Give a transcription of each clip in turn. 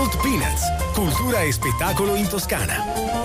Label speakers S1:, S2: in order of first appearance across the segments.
S1: Salt Peanuts, cultura e spettacolo in Toscana.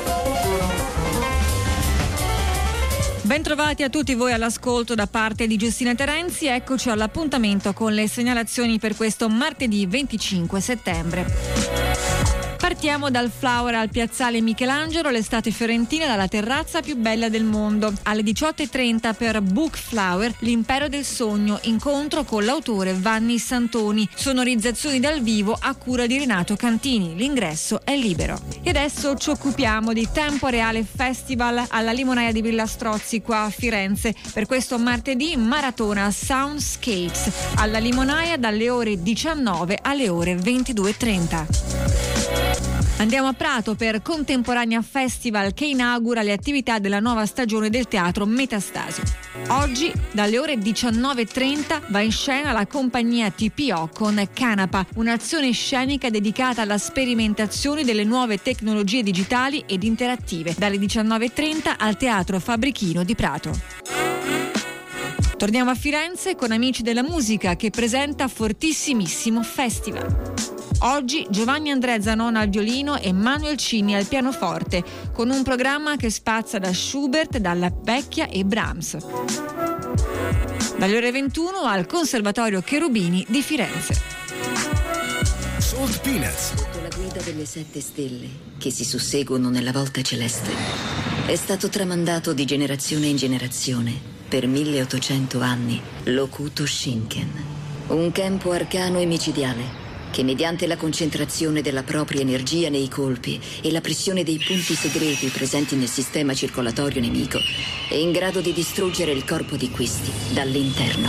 S2: Bentrovati a tutti voi all'ascolto da parte di Giustina Terenzi. Eccoci all'appuntamento con le segnalazioni per questo martedì 25 settembre. Partiamo dal Flower al piazzale Michelangelo, l'estate fiorentina dalla terrazza più bella del mondo. Alle 18:30 per Book Flower, l'impero del sogno, incontro con l'autore Vanni Santoni. Sonorizzazioni dal vivo a cura di Renato Cantini. L'ingresso è libero. E adesso ci occupiamo di Tempo Reale Festival alla Limonaia di Villa Strozzi qua a Firenze. Per questo martedì maratona Soundscapes alla Limonaia dalle ore 19 alle ore 22:30. Andiamo a Prato per Contemporanea Festival che inaugura le attività della nuova stagione del teatro Metastasio. Oggi dalle ore 19:30 va in scena la compagnia TPO con Canapa, un'azione scenica dedicata alla sperimentazione delle nuove tecnologie digitali ed interattive, dalle 19:30 al Teatro Fabrichino di Prato. Torniamo a Firenze con Amici della Musica che presenta Fortissimissimo Festival. Oggi Giovanni Andrea Zanona al violino e Manuel Cini al pianoforte, con un programma che spazia da Schubert, dalla Vecchia e Brahms. Dalle ore 21 al Conservatorio Cherubini di Firenze.
S1: Salt Peanuts.
S3: Sotto la guida delle 7 stelle che si susseguono nella volta celeste, è stato tramandato di generazione in generazione per 1800 anni l'Okuto Shinken, un campo arcano e micidiale che mediante la concentrazione della propria energia nei colpi e la pressione dei punti segreti presenti nel sistema circolatorio nemico è in grado di distruggere il corpo di questi dall'interno.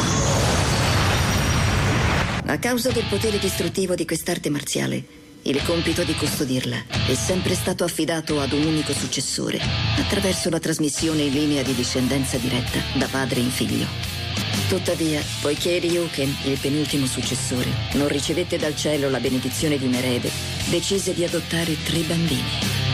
S3: A causa del potere distruttivo di quest'arte marziale, il compito di custodirla è sempre stato affidato ad un unico successore, attraverso la trasmissione in linea di discendenza diretta da padre in figlio. Tuttavia, poiché Ryuken, il penultimo successore, non ricevette dal cielo la benedizione di un erede, decise di adottare 3 bambini.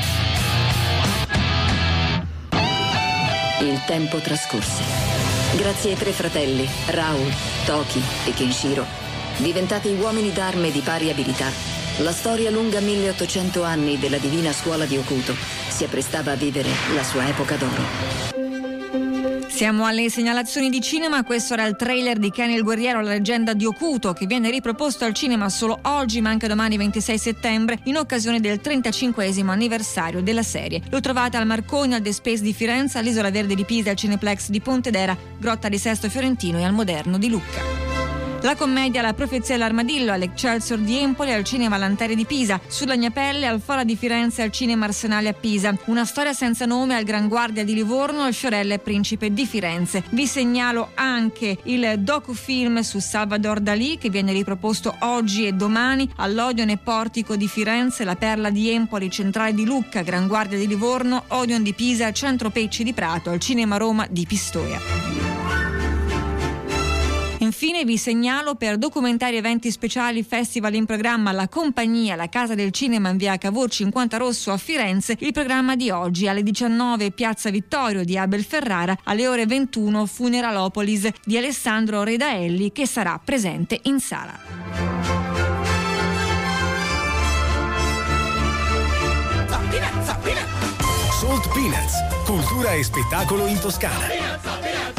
S3: Il tempo trascorse. Grazie ai 3 fratelli, Raul, Toki e Kenshiro, diventati uomini d'arme di pari abilità, la storia lunga 1800 anni della divina scuola di Okuto si apprestava a vivere la sua epoca d'oro.
S2: Siamo alle segnalazioni di cinema. Questo era il trailer di Ken il Guerriero, la leggenda di Okuto, che viene riproposto al cinema solo oggi ma anche domani 26 settembre in occasione del 35esimo anniversario della serie. Lo trovate al Marconi, al The Space di Firenze, all'Isola Verde di Pisa, al Cineplex di Pontedera, Grotta di Sesto Fiorentino e al Moderno di Lucca. La commedia La profezia dell'armadillo all'Excelsior di Empoli, al Cinema Lantere di Pisa, sulla mia pelle al Fora di Firenze e al Cinema Arsenale a Pisa. Una storia senza nome al Gran Guardia di Livorno, al Fiorella e Principe di Firenze. Vi segnalo anche il docufilm su Salvador Dalì che viene riproposto oggi e domani all'Odeon e Portico di Firenze, la Perla di Empoli, Centrale di Lucca, Gran Guardia di Livorno, Odeon di Pisa, Centro Pecci di Prato, al Cinema Roma di Pistoia. Infine vi segnalo per documentari, eventi speciali, festival in programma La Compagnia, la Casa del Cinema in via Cavour 50 Rosso a Firenze, il programma di oggi alle 19 Piazza Vittorio di Abel Ferrara, alle ore 21 Funeralopolis di Alessandro Redaelli che sarà presente in sala.
S1: Salt Peanuts, cultura e spettacolo in Toscana.